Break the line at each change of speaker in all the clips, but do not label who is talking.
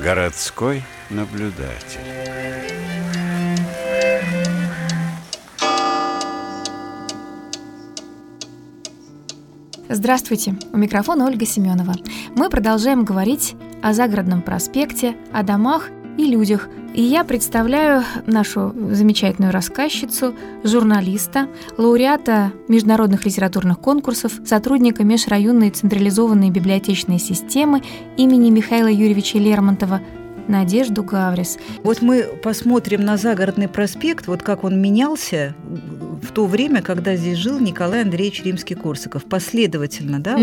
Городской наблюдатель.
Здравствуйте, у микрофона Ольга Семенова. Мы продолжаем говорить о Загородном проспекте, о домах и людях. И я представляю нашу замечательную рассказчицу, журналиста, лауреата международных литературных конкурсов, сотрудника межрайонной централизованной библиотечной системы имени Михаила Юрьевича Лермонтова Надежду Гаврис.
Вот мы посмотрим на Загородный проспект, вот как он менялся в то время, когда здесь жил Николай Андреевич Римский-Корсаков. Последовательно, да,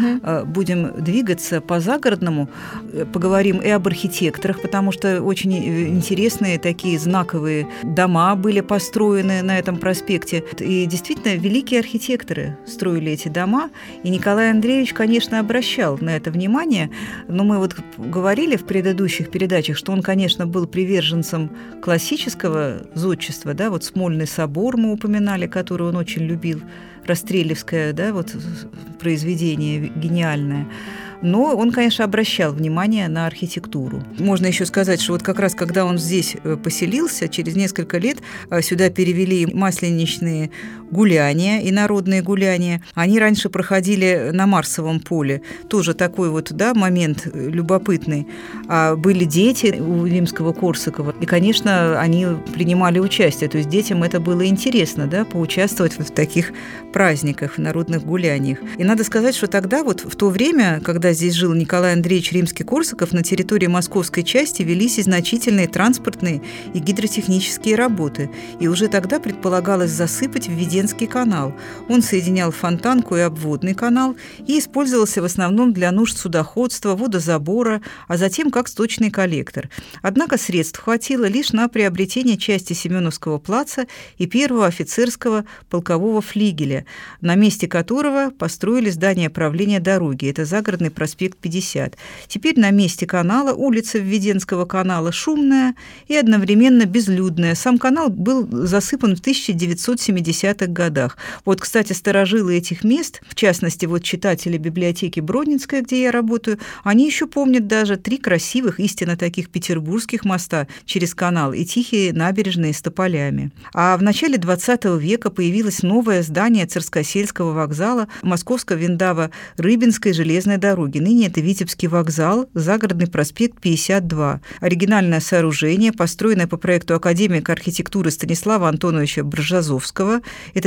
будем двигаться по Загородному, поговорим и об архитекторах, потому что очень интересные такие знаковые дома были построены на этом проспекте. И действительно, великие архитекторы строили эти дома, и Николай Андреевич, конечно, обращал на это внимание, но мы вот говорили в предыдущих передачах, что он, конечно, был приверженцем классического зодчества, да, вот Смольный собор мы упоминали, который он очень любил, Растрелевское, да, вот произведение гениальное. Но он, конечно, обращал внимание на архитектуру. Можно еще сказать, что вот как раз когда он здесь поселился, через несколько лет сюда перевели масленичные гуляния и народные гуляния. Они раньше проходили на Марсовом поле. Тоже такой вот, да, момент любопытный. А были дети у Римского-Корсакова, и, конечно, они принимали участие. То есть детям это было интересно, да, поучаствовать в таких праздниках, в народных гуляниях. И надо сказать, что тогда, вот в то время, когда здесь жил Николай Андреевич Римский-Корсаков, на территории московской части велись и значительные транспортные и гидротехнические работы. И уже тогда предполагалось засыпать Введенский канал. Он соединял Фонтанку и обводный канал и использовался в основном для нужд судоходства, водозабора, а затем как сточный коллектор. Однако средств хватило лишь на приобретение части Семеновского плаца и первого офицерского полкового флигеля, на месте которого построили здание правления дороги. Это Загородный проспект 50. Теперь на месте канала улица Введенского канала шумная и одновременно безлюдная. Сам канал был засыпан в 1970-х годах. Вот, кстати, старожилы этих мест, в частности, вот читатели библиотеки Бродненская, где я работаю, они еще помнят даже 3 красивых, истинно таких петербургских моста через канал и тихие набережные с тополями. А в начале 20 века появилось новое здание Царскосельского вокзала Московско-Виндава-Рыбинской железной дороги. Ныне это Витебский вокзал, Загородный проспект 52. Оригинальное сооружение, построенное по проекту академика архитектуры Станислава Антоновича Бржазовского. Это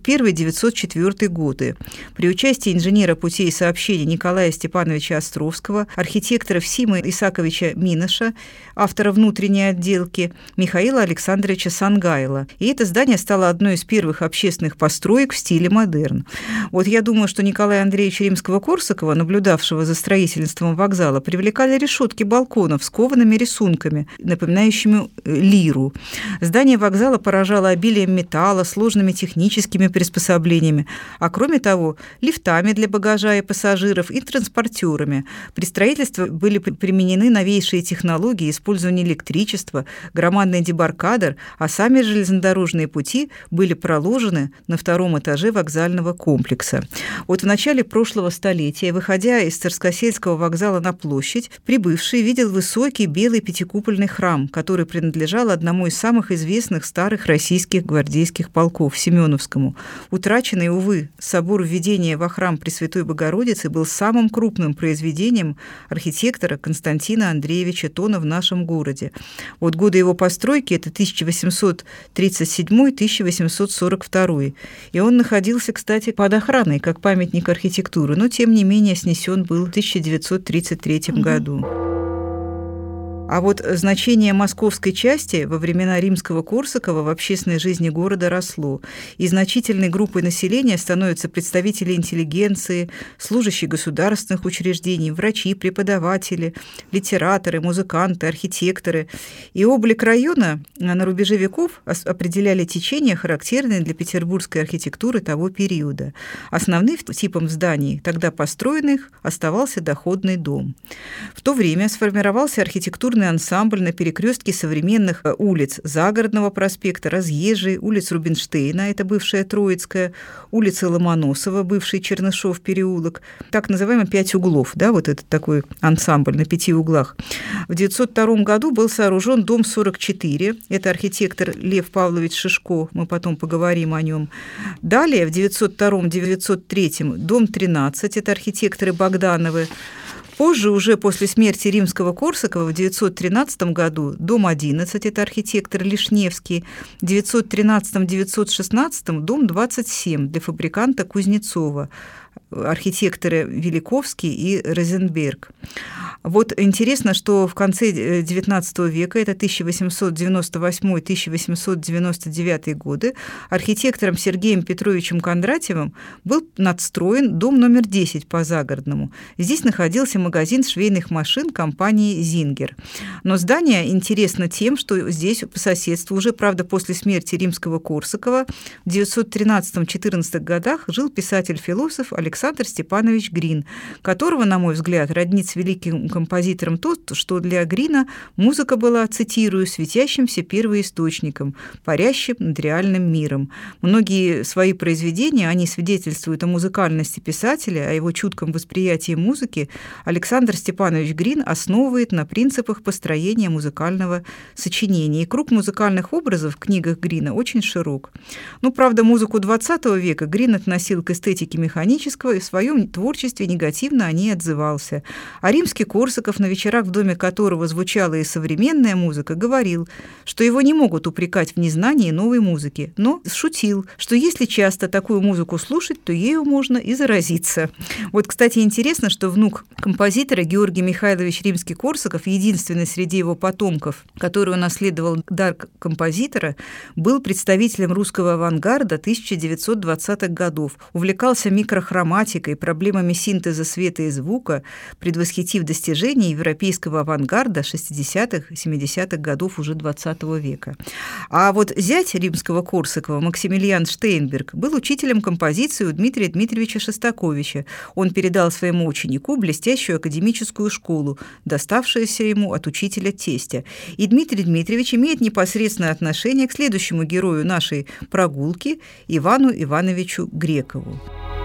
901-904 годы. При участии инженера путей и сообщений Николая Степановича Островского, архитектора Сима Исаковича Миноша, автора внутренней отделки, Михаила Александровича Сангайла. И это здание стало одной из первых общественных построек в стиле модерн. Вот я думаю, что Николая Андреевича Римского-Корсакова, наблюдавшего за строительством вокзала, привлекали решетки балконов с коваными рисунками, напоминающими лиру. Здание вокзала поражало обилием металла, сложными техническими приспособлениями, а кроме того, лифтами для багажа и пассажиров и транспортерами. При строительстве были применены новейшие технологии использования электричества, громадный дебаркадер, а сами железнодорожные пути были проложены на 2-м этаже вокзального комплекса. Вот в начале прошлого столетия, выходя из Царскосельского вокзала на площадь, прибывший видел высокий белый пятикупольный храм, который принадлежал одному из самых известных старых российских гвардейских полков, Семеновскому. Утраченный, увы, собор введения во храм Пресвятой Богородицы был самым крупным произведением архитектора Константина Андреевича Тона в нашем городе. Вот годы его постройки – это 1837-1842. И он находился, кстати, под охраной, как памятник архитектуры, но, тем не менее, снесен был в 1933 году. А вот значение московской части во времена Римского-Корсакова в общественной жизни города росло, и значительной группой населения становятся представители интеллигенции, служащие государственных учреждений, врачи, преподаватели, литераторы, музыканты, архитекторы. И облик района на рубеже веков определяли течения, характерные для петербургской архитектуры того периода. Основным типом зданий, тогда построенных, оставался доходный дом. В то время сформировался архитектурный архитектурный ансамбль на перекрестке современных улиц Загородного проспекта, Разъезжей, улиц Рубинштейна, это бывшая Троицкая, улицы Ломоносова, бывший Чернышов переулок, так называемый 5 углов, да, вот этот такой ансамбль на 5 углах. В 1902 году был сооружен дом 44, это архитектор Лев Павлович Шишко, мы потом поговорим о нем. Далее в 1902-1903 дом 13, это архитекторы Богдановы. Позже, уже после смерти Римского-Корсакова, в 1913 году дом 11, это архитектор Лишневский, в 1913-1916 дом 27 для фабриканта Кузнецова, архитекторы Великовский и Розенберг. Вот интересно, что в конце XIX века, это 1898-1899 годы, архитектором Сергеем Петровичем Кондратьевым был надстроен дом номер 10 по Загородному. Здесь находился магазин швейных машин компании «Зингер». Но здание интересно тем, что здесь по соседству, уже, правда, после смерти Римского-Корсакова, в 1913-14 годах жил писатель-философ Александр Степанович Грин, которого, на мой взгляд, роднит с великим композитором то, что для Грина музыка была, цитирую, светящимся первоисточником, парящим над реальным миром. Многие свои произведения, они свидетельствуют о музыкальности писателя, о его чутком восприятии музыки. Александр Степанович Грин основывает на принципах построения музыкального сочинения. И круг музыкальных образов в книгах Грина очень широк. Но, правда, музыку XX века Грин относил к эстетике механического, и в своем творчестве негативно о ней отзывался. А Римский-Корсаков, на вечерах в доме которого звучала и современная музыка, говорил, что его не могут упрекать в незнании новой музыки, но шутил, что если часто такую музыку слушать, то ею можно и заразиться. Вот, кстати, интересно, что внук композитора Георгий Михайлович Римский-Корсаков, единственный среди его потомков, который унаследовал дар композитора, был представителем русского авангарда 1920-х годов, увлекался микрохроматикой, проблемами синтеза света и звука, предвосхитив достижения европейского авангарда 60-х, 70-х годов уже XX века. А вот зять Римского-Корсакова, Максимилиан Штейнберг, был учителем композиции у Дмитрия Дмитриевича Шостаковича. Он передал своему ученику блестящую академическую школу, доставшуюся ему от учителя-тестя. И Дмитрий Дмитриевич имеет непосредственное отношение к следующему герою нашей прогулки, Ивану Ивановичу Грекову.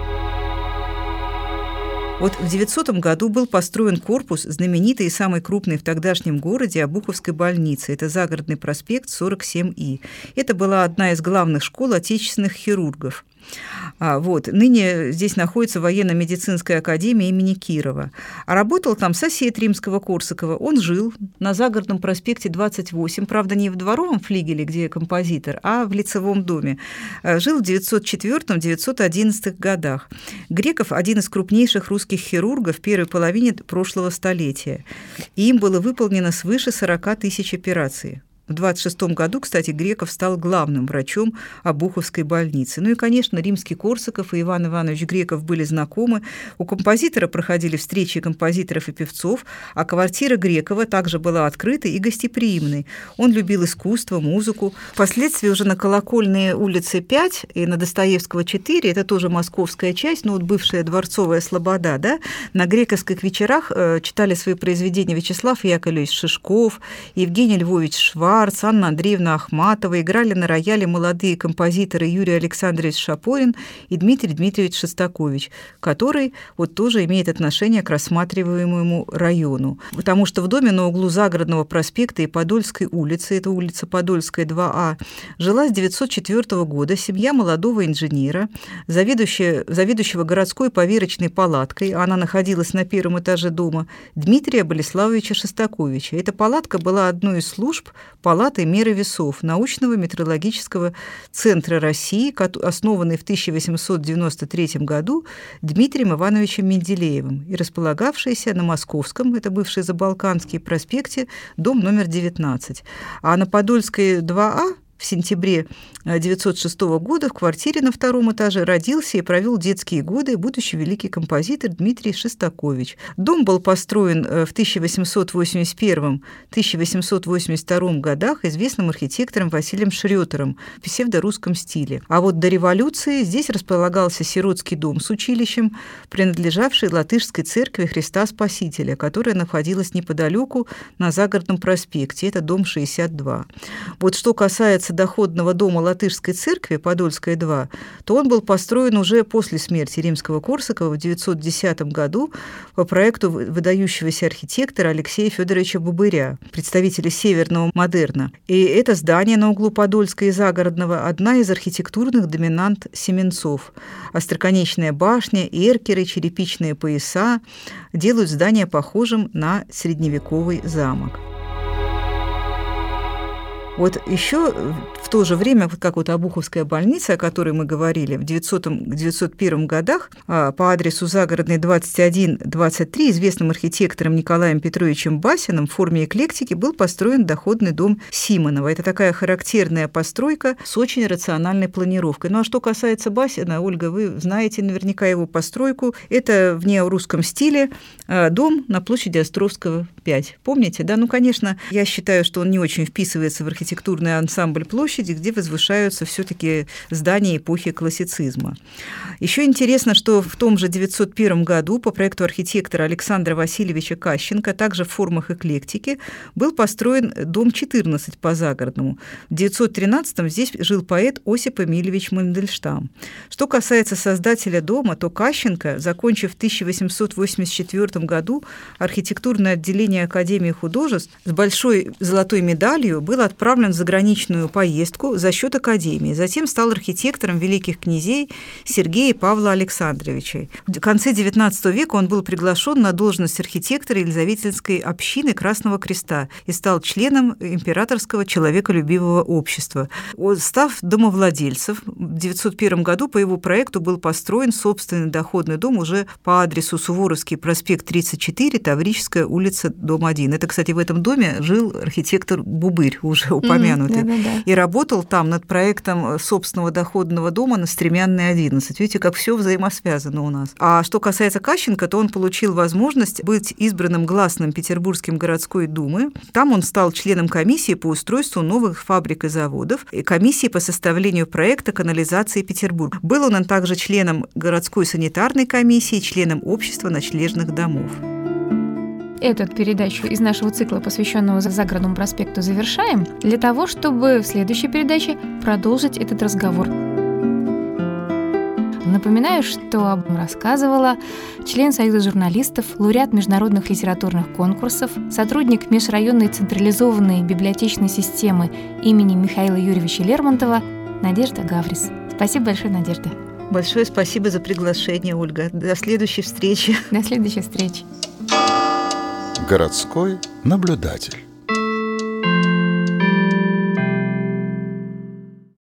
Вот в 900 году был построен корпус знаменитой и самой крупной в тогдашнем городе Обуховской больницы. Это Загородный проспект, 47И. Это была одна из главных школ отечественных хирургов. Ныне здесь находится военно-медицинская академия имени Кирова. А работал там сосед Римского-Корсакова. Он жил на Загородном проспекте 28, правда, не в дворовом флигеле, где композитор, а в лицевом доме. Жил в 904-911 годах. Греков – один из крупнейших русских хирургов в первой половине прошлого столетия. И им было выполнено свыше 40 тысяч операций. В 1926 году, кстати, Греков стал главным врачом Обуховской больницы. Ну и, конечно, Римский-Корсаков и Иван Иванович Греков были знакомы. У композитора проходили встречи композиторов и певцов, а квартира Грекова также была открытой и гостеприимной. Он любил искусство, музыку. Впоследствии уже на Колокольной улице 5 и на Достоевского 4, это тоже московская часть, но вот бывшая Дворцовая Слобода, да, на грековских вечерах читали свои произведения Вячеслав Яковлевич Шишков, Евгений Львович Шварц, Анна Андреевна Ахматова, играли на рояле молодые композиторы Юрий Александрович Шапорин и Дмитрий Дмитриевич Шостакович, который вот тоже имеет отношение к рассматриваемому району. Потому что в доме на углу Загородного проспекта и Подольской улицы, это улица Подольская, 2А, жила с 1904 года семья молодого инженера, заведующего городской поверочной палаткой, она находилась на первом этаже дома, Дмитрия Болеславовича Шостаковича. Эта палатка была одной из служб Палаты меры весов научного метрологического центра России, основанный в 1893 году Дмитрием Ивановичем Менделеевым и располагавшийся на Московском, это бывший Забалканский проспекте, дом номер 19. А на Подольской 2А в сентябре 1906 года в квартире на 2-м этаже родился и провел детские годы будущий великий композитор Дмитрий Шостакович. Дом был построен в 1881-1882 годах известным архитектором Василием Шрётером в псевдорусском стиле. А вот до революции здесь располагался сиротский дом с училищем, принадлежавший Латышской церкви Христа Спасителя, которая находилась неподалеку на Загородном проспекте. Это дом 62. Вот что касается доходного дома Латышской церкви, Подольская 2, то он был построен уже после смерти Римского-Корсакова в 1910 году по проекту выдающегося архитектора Алексея Федоровича Бубыря, представителя северного модерна. И это здание на углу Подольска и Загородного – одна из архитектурных доминант Семенцов. Остроконечная башня, эркеры, черепичные пояса делают здание похожим на средневековый замок. Вот еще в то же время, как вот Обуховская больница, о которой мы говорили, в 900-901 годах по адресу Загородный 21-23 известным архитектором Николаем Петровичем Басиным в форме эклектики был построен доходный дом Симонова. Это такая характерная постройка с очень рациональной планировкой. Ну а что касается Басина, Ольга, вы знаете наверняка его постройку. Это в неорусском стиле дом на площади Островского, 5. Помните, да? Ну, конечно, я считаю, что он не очень вписывается в архитектурный ансамбль площади, где возвышаются все-таки здания эпохи классицизма. Еще интересно, что в том же 901 году по проекту архитектора Александра Васильевича Кащенко, также в формах эклектики, был построен дом 14 по Загородному. В 913-м здесь жил поэт Осип Эмильевич Мандельштам. Что касается создателя дома, то Кащенко, закончив в 1884 году архитектурное отделение Академии художеств, с большой золотой медалью был отправлен в заграничную поездку за счет Академии. Затем стал архитектором великих князей Сергея и Павла Александровичей. В конце XIX века он был приглашен на должность архитектора Елизаветинской общины Красного Креста и стал членом императорского человеколюбивого общества. Став домовладельцем, в 901 году по его проекту был построен собственный доходный дом уже по адресу Суворовский проспект 34, Таврическая улица, дом 1. Это, кстати, в этом доме жил архитектор Бубырь, уже упомянутый, и работал там над проектом собственного доходного дома на Стремянной 11. Видите, как все взаимосвязано у нас. А что касается Кащенко, то он получил возможность быть избранным гласным Петербургской городской думы. Там он стал членом комиссии по устройству новых фабрик и заводов и комиссии по составлению проекта канализации Петербурга. Был он также членом городской санитарной комиссии, членом общества ночлежных домов.
Эту передачу из нашего цикла, посвященного Загородному проспекту, завершаем для того, чтобы в следующей передаче продолжить этот разговор. Напоминаю, что об этом рассказывала член Союза журналистов, лауреат международных литературных конкурсов, сотрудник межрайонной централизованной библиотечной системы имени Михаила Юрьевича Лермонтова Надежда Гаврис. Спасибо большое, Надежда.
Большое спасибо за приглашение, Ольга. До следующей встречи.
До следующей встречи.
Городской наблюдатель.